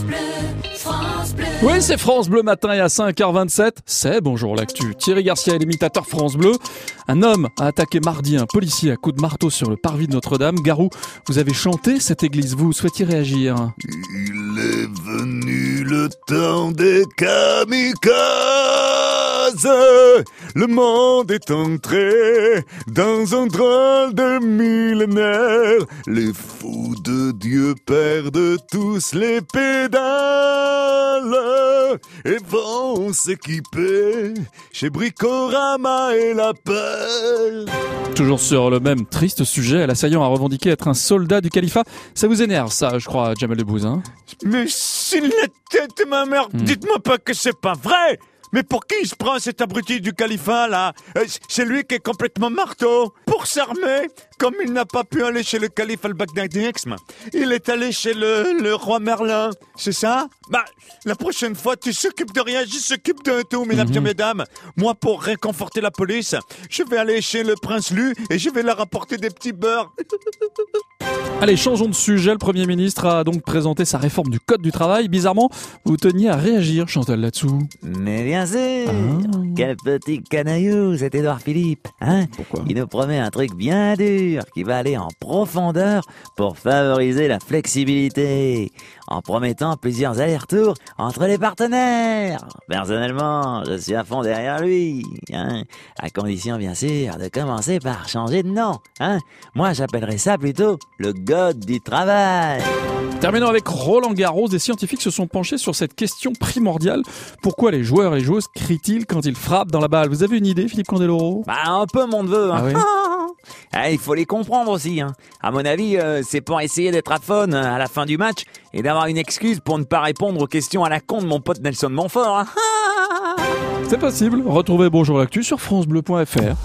France Bleu. Oui, c'est France Bleu matin et à 5h27, c'est Bonjour l'actu. Thierry Garcia est l'imitateur France Bleu. Un homme a attaqué mardi un policier à coups de marteau sur le parvis de Notre-Dame. Garou, vous avez chanté cette église, vous souhaitiez réagir? Il est venu le temps des kamikazes. Le monde est entré dans un drôle de millénaire. Les fous de Dieu perdent tous les pédales et vont s'équiper chez Bricorama et La Pelle. Toujours sur le même triste sujet, l'assaillant a revendiqué être un soldat du califat. Ça vous énerve ça, je crois, Jamel Debbouze, hein? Mais s'il la tête de ma mère, dites-moi pas que c'est pas vrai. Mais pour qui il se prend cet abruti du califat, là? C'est lui qui est complètement marteau. Pour s'armer, comme il n'a pas pu aller chez le calife al-Baghdadi, il est allé chez le roi Merlin. C'est ça? Bah, la prochaine fois, tu s'occupes de rien, je s'occupe de tout, mesdames et mesdames. Moi, pour réconforter la police, je vais aller chez le prince Lu et je vais leur apporter des petits beurres. Allez, changeons de sujet. Le Premier ministre a donc présenté sa réforme du Code du travail. Bizarrement, vous teniez à réagir, Chantal, là-dessous. Mais bien sûr, quel petit canaillou cet Édouard Philippe, hein? Pourquoi? Il nous promet un truc bien dur qui va aller en profondeur pour favoriser la flexibilité, en promettant plusieurs allers-retours entre les partenaires. Personnellement, je suis à fond derrière lui, hein? À condition bien sûr de commencer par changer de nom, hein? Moi j'appellerais ça plutôt le God du travail. Terminons avec Roland Garros. Des scientifiques se sont penchés sur cette question primordiale. Pourquoi les joueurs et les joueuses crient-ils quand ils frappent dans la balle? Vous avez une idée, Philippe Candeloro? Bah un peu mon neveu, hein. Ah oui? Ah, il faut les comprendre aussi, hein. À mon avis, c'est pour essayer d'être à fun à la fin du match et d'avoir une excuse pour ne pas répondre aux questions à la con de mon pote Nelson Montfort, hein. C'est possible. Retrouvez Bonjour l'actu sur francebleu.fr.